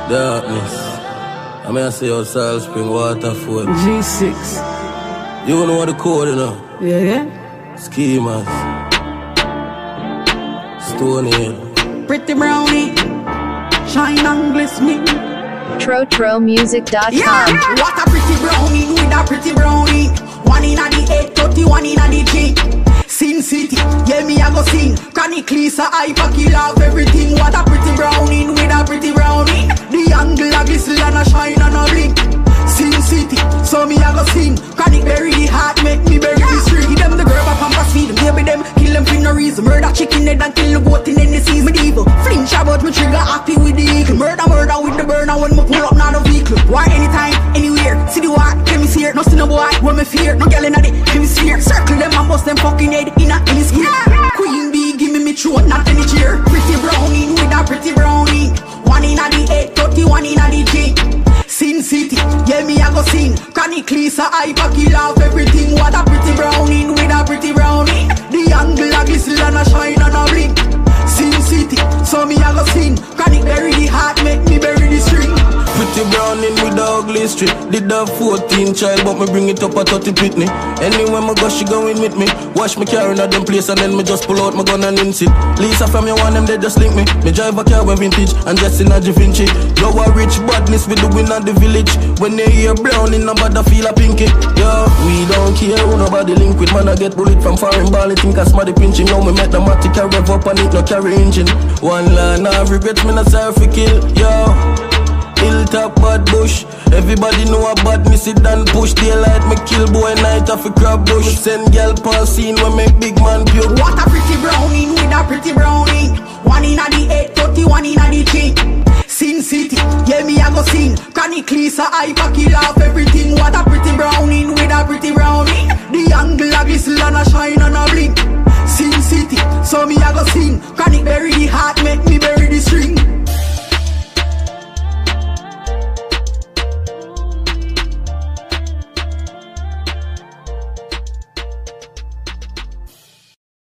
Darkness. I mean, I say outside spring waterfall. G6. You know what the code, you know? Yeah. Schemas. Stone Hill. Pretty brownie. Shine and glistening. TroTroMusic.com. Yeah, what a pretty brownie with a pretty brownie. One in a the 830, one in a the G. Sin City, yeah me I go sing. Chronic Lisa, hyper kill off everything. What a pretty brownie with a pretty brownie. The angle a glisten and a shine and a blink. Sin City, so me I go sing. Chronic bury the heart, make me bury the street. Give them the girl back pampas feed them, baby them. Kill them for no reason. Murder chicken head and kill the goat in any season. Medieval, flinch about me trigger happy with the eagle. Murder with the burner when me pull up now the vehicle. War anytime, anywhere. See the war, hemisphere. No see no boy, when me fear. No girl in the hemisphere. Circle them and bust them fucking head in a hemisphere. Queen bee, give me throne, not any chair. Pretty brownie with a pretty brownie. One in a the 830, one in a the G. Sin City, yeah me I go sing. Chronic Lisa, hyper kill off everything. What a pretty brownie with a pretty brownie. The angle a glisten and a shine and a blink. Sin City, so me I go sing. Chronic bury the heart, make me bury the string. Pretty browning with the ugly street. Did have 14 child, but me bring it up at 30 pitney. Anywhere me go, she going with me. Watch me carrying at them place and then me just pull out my gun and insit. Lisa from you want them, they just link me. Me drive a car with vintage and just in a Givenchy. Yo, a rich badness with the win of the village. When they hear browning, nobody feel a pinky. Yo, we don't care who nobody link with. Man, I get bullet from foreign ball, it think I smart the pinching. Yo, me met the matic, I rev up and it no carry engine. One line, I regrets me not sorry for kill. Yo, hilltop bad bush. Everybody know a bad me sit and push. Daylight me kill boy night off a crab bush. Send girl pass scene when make big man puke. What a pretty brownie with a pretty brownie. One in a the 830, one in a the G. Sin City, yeah me I go sing. Chronic Lisa, hyper kill off everything. What a pretty brownie with a pretty brownie. The angle a glisten and a shine and a blink. Sin City, so me I go sing.